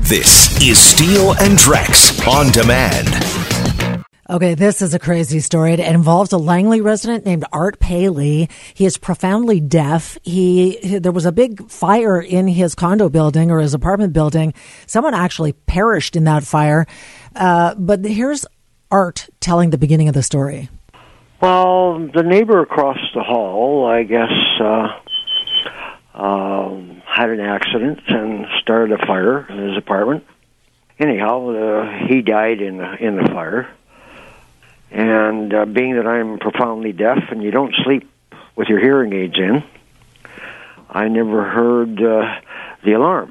This is Steele and Drex On Demand. Okay, this is a crazy story. It involves a Langley resident named Art Paley. He is profoundly deaf. There was a big fire in his condo building or his apartment building. Someone actually perished in that fire. But here's Art telling the beginning of the story. Well, the neighbor across the hall, I guess, had an accident and started a fire in his apartment. Anyhow, he died in the fire. And being that I'm profoundly deaf and you don't sleep with your hearing aids in, I never heard the alarm.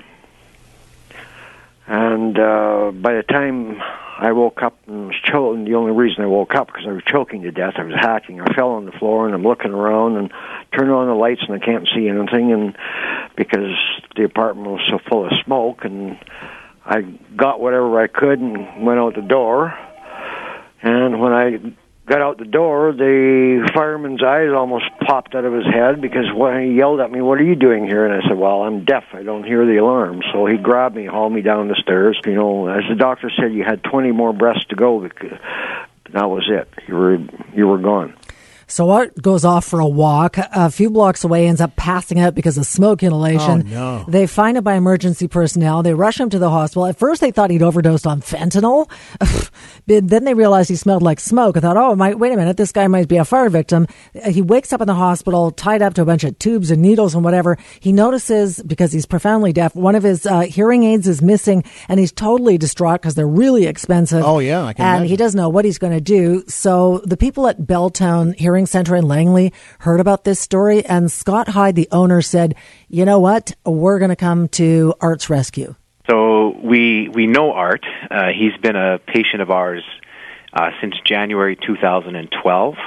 And by the time I woke up and was choking, the only reason I woke up because I was choking to death, I was hacking. I fell on the floor and I'm looking around and turn on the lights and I can't see anything, and because the apartment was so full of smoke, and I got whatever I could and went out the door. And when I got out the door, the fireman's eyes almost popped out of his head because when he yelled at me, "What are you doing here?" And I said, "Well, I'm deaf. I don't hear the alarm." So he grabbed me, hauled me down the stairs. You know, as the doctor said, you had 20 more breaths to go. That was it. You were gone. So Art goes off for a walk. A few blocks away, ends up passing out because of smoke inhalation. Oh, no. They find him by emergency personnel. They rush him to the hospital. At first, they thought he'd overdosed on fentanyl. Then they realized he smelled like smoke. I thought, wait a minute, this guy might be a fire victim. He wakes up in the hospital, tied up to a bunch of tubes and needles and whatever. He notices, because he's profoundly deaf, one of his hearing aids is missing, and he's totally distraught because they're really expensive. Oh, yeah, I can imagine. He doesn't know what he's going to do. So the people at Belltown Hearing Center in Langley heard about this story, and Scott Hyde, the owner, said, "You know what? We're going to come to Art's rescue." So we know Art. He's been a patient of ours since January 2012,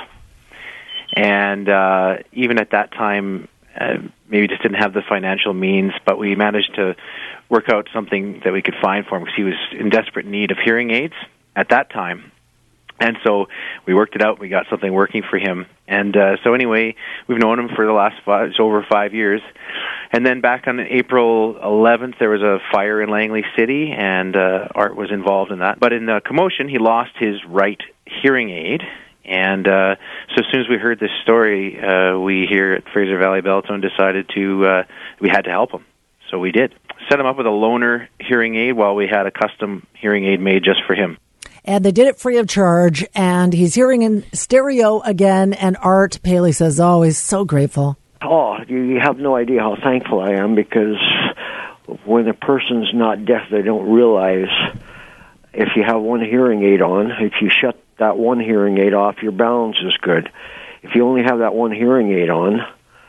and even at that time, maybe just didn't have the financial means, but we managed to work out something that we could find for him because he was in desperate need of hearing aids at that time. And so we worked it out. We got something working for him. And so anyway, we've known him for the last over 5 years. And then back on April 11th, there was a fire in Langley City, and Art was involved in that. But in the commotion, he lost his right hearing aid. And so as soon as we heard this story, we here at Fraser Valley Belltown decided we had to help him. So we did. Set him up with a loaner hearing aid while we had a custom hearing aid made just for him. And they did it free of charge, and he's hearing in stereo again, and Art Paley says, he's so grateful. Oh, you have no idea how thankful I am, because when a person's not deaf, they don't realize if you have one hearing aid on, if you shut that one hearing aid off, your balance is good. If you only have that one hearing aid on,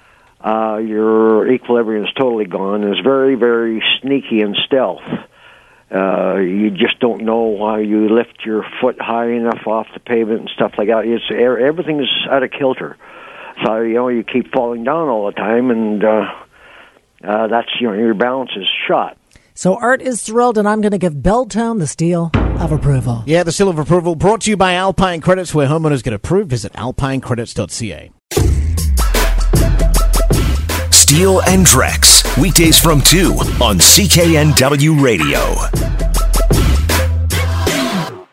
your equilibrium is totally gone. It's very, very sneaky and stealth. You just don't know how you lift your foot high enough off the pavement and stuff like that. Everything's out of kilter. So, you keep falling down all the time, and that's, your balance is shot. So Art is thrilled, and I'm going to give Belltown the seal of approval. Yeah, the seal of approval brought to you by Alpine Credits, where homeowners get approved. Visit alpinecredits.ca. Steele and Drex, weekdays from 2 on CKNW Radio.